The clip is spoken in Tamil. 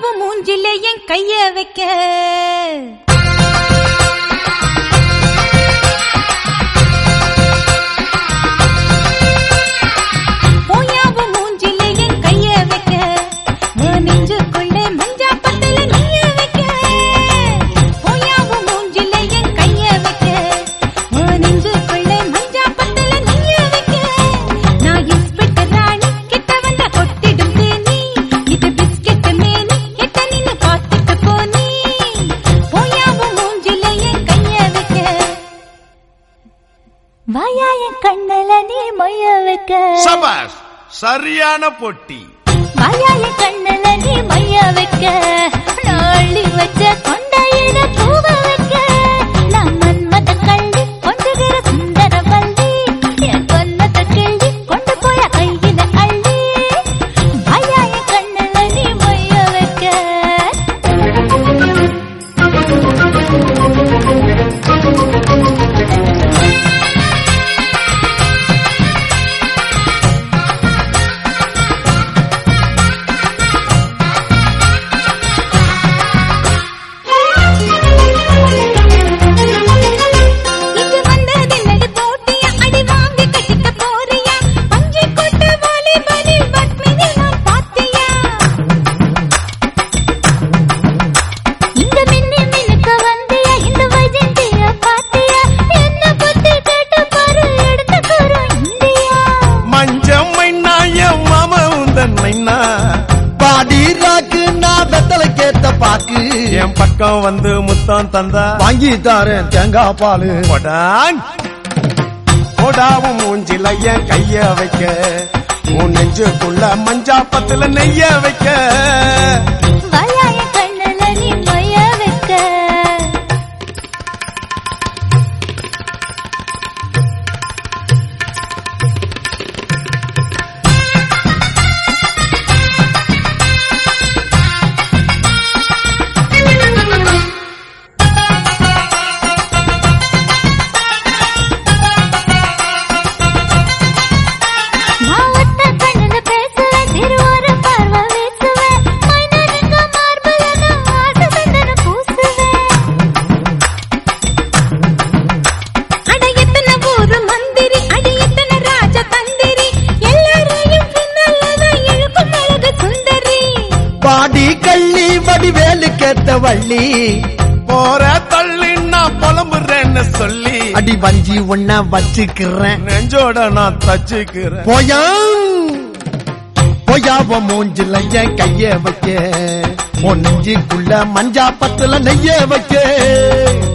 போயாவும் மூஞ்சிலே என் கைய வைக்க வாயா என் கண்ணல நீ மொய்ய வைக்க சபாஷ் சரியான பொட்டி வாயா என் கண்ணல நீ மொய்ய வைக்க நாளி வச்ச கொண்டையில பூவ வைக்க நான் மன்மத கள்ளி கொஞ்சகிற சுந்தர வள்ளி என் கொன்னத கிள்ளி கொண்டு போய கையில அள்ளி வாயா என் கண்ணல நீ மொய்ய வைக்க என் பக்கம் வந்து முத்தம் தந்தா வாங்கி தாரேன் தேங்காய் பாலு போடாவும் மூஞ்சில என் கைய வைக்க உன் நெஞ்சுக்குள்ள மஞ்சா பத்துல நெய்ய வைக்க வாயா என் கண்ணல நீ மொய்ய வைக்க பாடி கள்ளி வடிவேலு கேத்த வள்ளி போற தள்ளி நான் புலம்புறேன்னு சொல்லி அடி வஞ்சி ஒன்ன வச்சுக்கிறேன் நெஞ்சோட நான் தச்சுக்கிறேன் போயாவ மூஞ்சில என் கைய வைக்க உன் நெஞ்சுக்குள்ள மஞ்சா பத்துல நெய்ய வைக்க